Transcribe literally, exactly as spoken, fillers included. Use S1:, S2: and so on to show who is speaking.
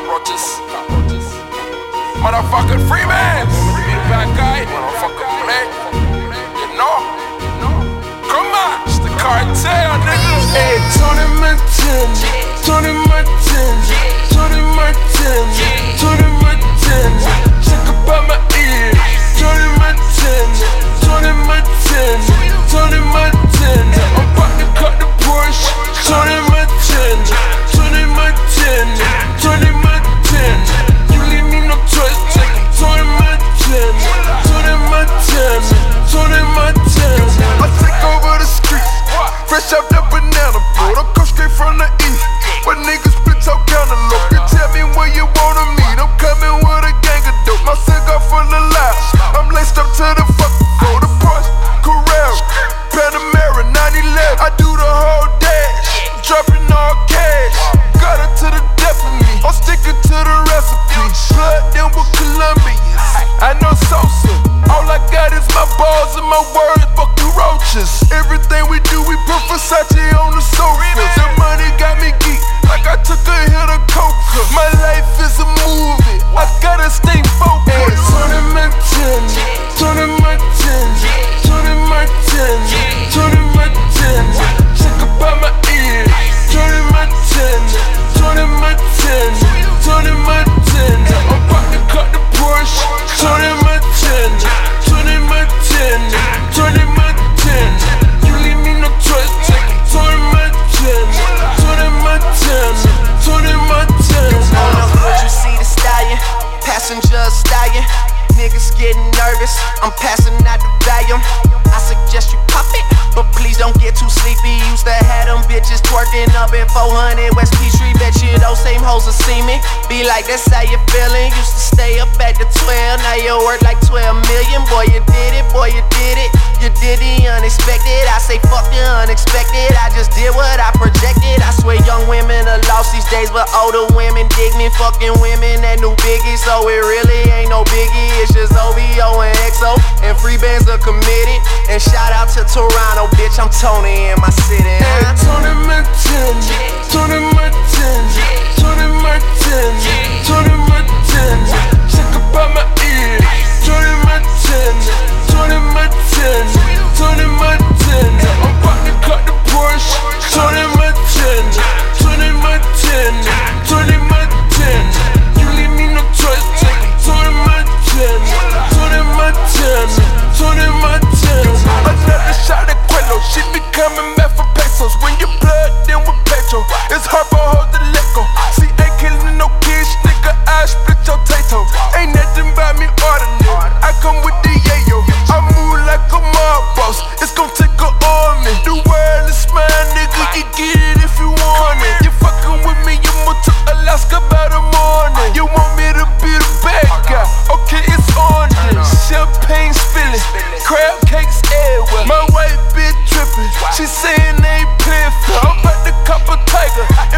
S1: cockroaches. Motherfucking Freeman. Remember to be the bad guy. Motherfucking play. You know? Come on, it's the cartel, nigga.
S2: Hey, Tony Montana, Tony Montana, Tony Montana, Tony Montana. Check up on my ear. Tony Montana, Tony Montana, Tony Montana. I'm about to cut the Porsche. Tony Montana, Tony Montana, Tony Montana. You leave me no choice. Take him, Tony Montana, Tony Montana, Tony Montana. I take over the streets, fresh out the banana boat. I come straight from the east, but niggas split out cantaloupe. You tell me where you wanna meet, I'm coming with a gang of dope. My cigar full of lies, I'm laced up to the fucking floor. The Porsche, Carrera, Panamera, nine eleven. I do the whole dash, dropping all cash. Got it to the death of me, I'm sticking to the recipe. Blood them with Colombians, I know Sosa. All I got is my balls and my words, fuck you roaches. Everything we do, we put Versace on the sofa. The money got me geek, like I took a hit of coca. My life is a movie, I gotta stay focused. Hey, Tony Montana, Tony Montana, Tony Montana, Tony Montana. Check up on my ear. Tony Montana, Tony Montana, Tony Montana. I'm about to cut the Porsche. Tony Montana, Tony Montana, Tony Montana. You leave me no choice. Take him, Tony Montana, Tony Montana, Tony Montana.
S3: On the hood you see the stallion, passenger stallion. Niggas getting nervous, I'm passing out the volume. I suggest you pop it, but please don't get too sleepy. Used to have them bitches twerking up in four hundred West Peachtree. Bet you those same hoes will see me, be like, that's how you feeling. Used to stay up at the twelve, now you work like twelve million. Boy, you did it, boy, you did it. You did the unexpected, I say fuck the unexpected. I just did what I projected. I swear young women are lost these days, but older women dig me. Fucking women that new biggie, so it really ain't no biggie. It's just O V O and X O, and free bands are committed. And shout out to Toronto, bitch, I'm Tony in my city.
S2: Hey, Tony Montana, Tony Montana, Tony Montana, Tony Montana. Check up on my ear. Tony Montana, Tony Montana, Tony Montana. I'm about to cut the Porsche. Tony Montana, Tony Montana, Tony Montana. You leave me no choice. Take him, Tony Montana, Tony Montana, Tony Montana. Another shot at Quello, she be coming back for pesos. When you blood, then with petrol, it's hard for hoes to let go. See, ain't killing no kids, nigga, I split your tato. Ain't nothing about me ordinary, I come with the yayo. I move like a mob boss, it's gon' take a army. The world is mine, nigga, you get it if you want it. You fucking with me, you move to Alaska by the morning. You want me to be the bad guy, okay, it's on this. Champagne spilling, crab cakes everywhere. My white bitch tripping, she saying they ain't playing fair. I'm about to cop a tiger,